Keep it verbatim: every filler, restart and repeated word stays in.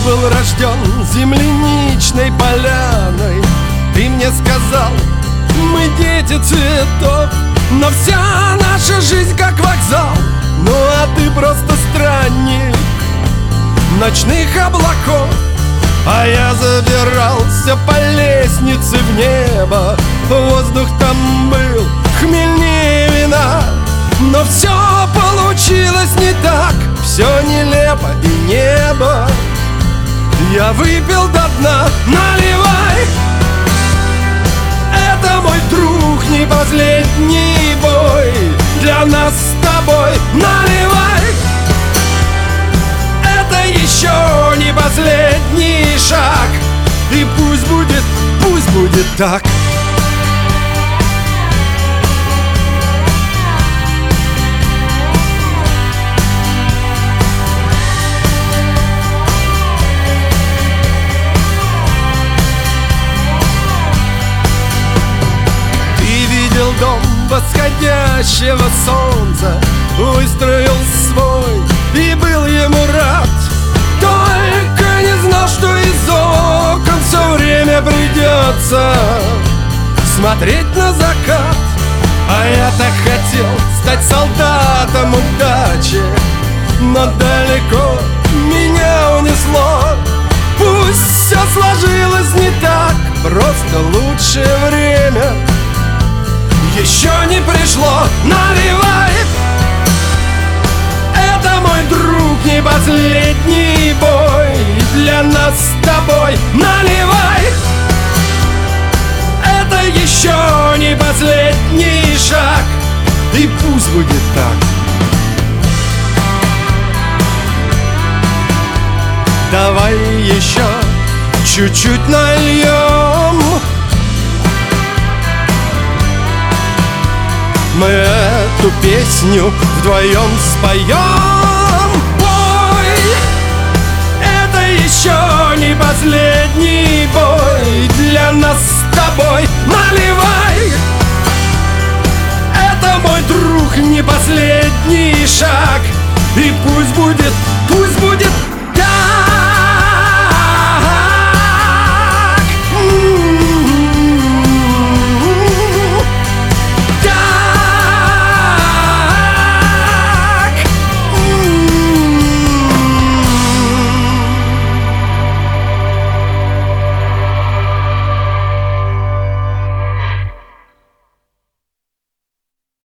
был рожден земляничной поляной. Ты мне сказал, мы дети цветов, но вся наша жизнь как вокзал. Ну а ты просто странник ночных облаков. А я забирался по лестнице в небо. Воздух там был хмельнее вина. Но все получилось не так, все нелепо и небо я выпил до дна. Наливай, это, мой друг, не последний бой для нас с тобой. Наливай, это еще не последний шаг. И пусть будет, пусть будет так. Дом восходящего солнца, выстроил свой и был ему рад. Только не знал, что из окон все время придется смотреть на закат. А я так хотел стать солдатом удачи, но далеко меня унесло. Пусть все сложилось не так, просто лучшее время еще не пришло. Наливай, это, мой друг, не последний бой для нас с тобой. Наливай, это еще не последний шаг. И пусть будет так. Давай еще чуть-чуть нальем, мы эту песню вдвоем споем. Ой, это еще не последний бой для нас с тобой. Наливай, это, мой друг, не последний шаг. И пусть будет